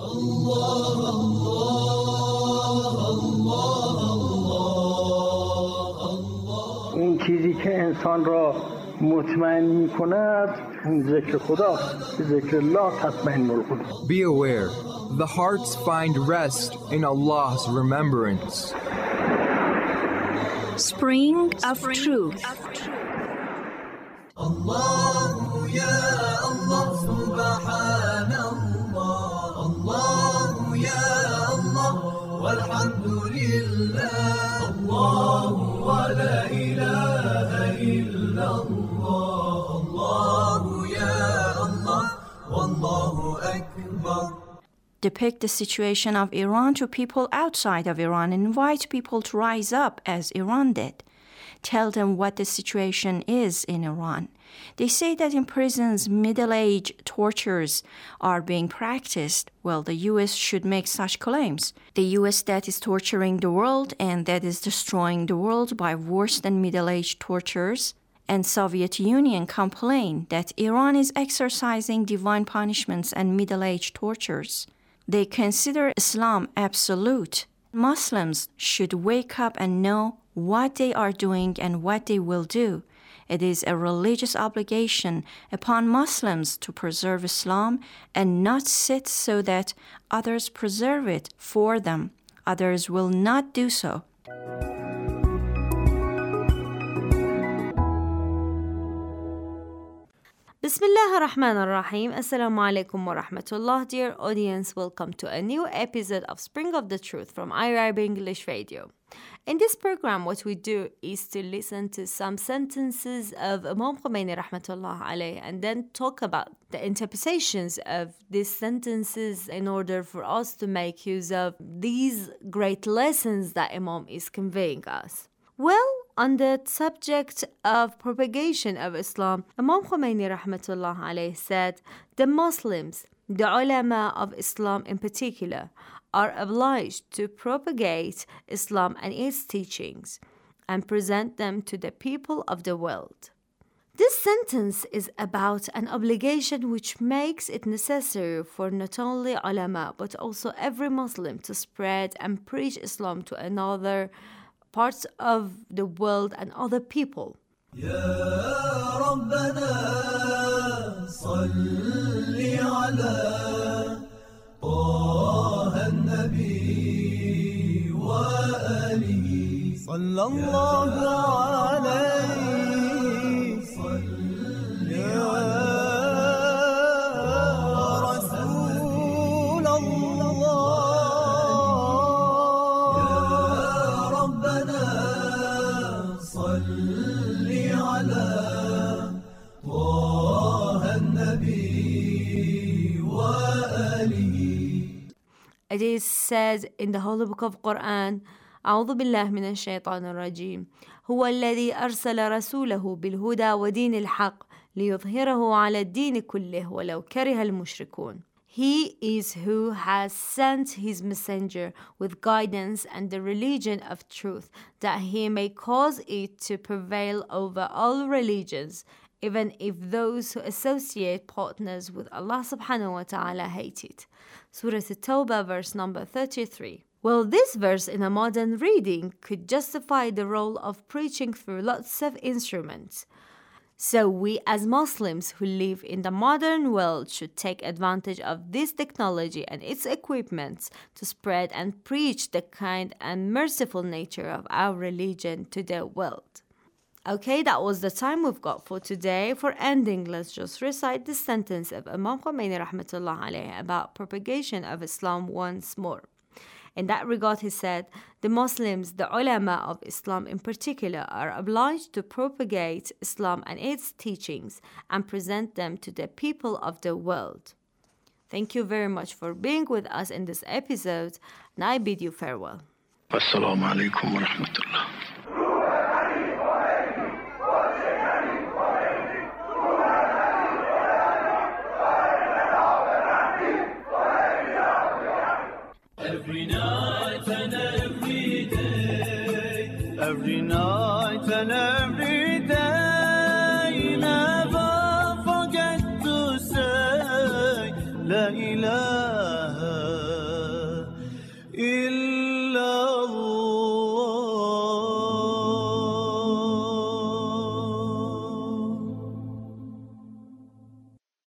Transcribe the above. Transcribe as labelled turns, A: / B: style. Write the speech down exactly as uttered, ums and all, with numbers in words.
A: اون چیزی که انسان را مطمئن می‌کند اون ذکر خدا، ذکر الله تطمئن القلوب.
B: Be aware, the hearts find rest in Allah's remembrance.
C: Spring of Truth.
D: Allah ya Allah subhanallah, Allah ya Allah walhamdulillah, Allah wa la ilaha illallah, Allah ya Allah wallahu akbar.
C: Depict the situation of Iran to people outside of Iran and invite people to rise up as Iran did. Tell them what the situation is in Iran. They say that in prisons, middle-age tortures are being practiced. Well, the U S should make such claims. The U S that is torturing the world and that is destroying the world by worse than middle-age tortures. And Soviet Union complain that Iran is exercising divine punishments and middle-age tortures. They consider Islam absolute. Muslims should wake up and know what they are doing and what they will do. It is a religious obligation upon Muslims to preserve Islam and not sit so that others preserve it for them. Others will not do so.
E: Bismillah ar-Rahman ar-Rahim. Assalamu alaikum wa rahmatullah. Dear audience, welcome to a new episode of Spring of the Truth from Arab English Radio. In this program, what we do is to listen to some sentences of Imam Khomeini rahmatullah alayh and then talk about the interpretations of these sentences in order for us to make use of these great lessons that Imam is conveying us. Well, on the subject of propagation of Islam, Imam Khomeini rahmatullah alayh said, the Muslims, the ulama of Islam in particular, are obliged to propagate Islam and its teachings and present them to the people of the world. This sentence is about an obligation which makes it necessary for not only ulama but also every Muslim to spread and preach Islam to another parts of the world and other people.
D: Ya Rabbana salli ala طه النبي وآله صلى الله عليه صل يا رسول الله يا ربنا صل على طه النبي وآله.
E: It is said in the Holy Book of Quran, أعوذ بالله من الشيطان الرجيم هو الذي أرسل رسوله بالهدى ودين الحق ليظهره على الدين كله ولو كره المشركون. He is who has sent his messenger with guidance and the religion of truth, that he may cause it to prevail over all religions, even if those who associate partners with Allah subhanahu wa ta'ala hate it. Surah At-Tawbah, verse number thirty-three. Well, this verse in a modern reading could justify the role of preaching through lots of instruments. So we as Muslims who live in the modern world should take advantage of this technology and its equipments to spread and preach the kind and merciful nature of our religion to the world. Okay, that was the time we've got for today. For ending, let's just recite the sentence of Imam Khomeini rahmatullah alayhi about propagation of Islam once more. In that regard, he said, the Muslims, the ulama of Islam in particular, are obliged to propagate Islam and its teachings and present them to the people of the world. Thank you very much for being with us in this episode, and I bid you farewell.
F: Assalamu alaikum wa rahmatullah.
D: Every night and every day, every night and every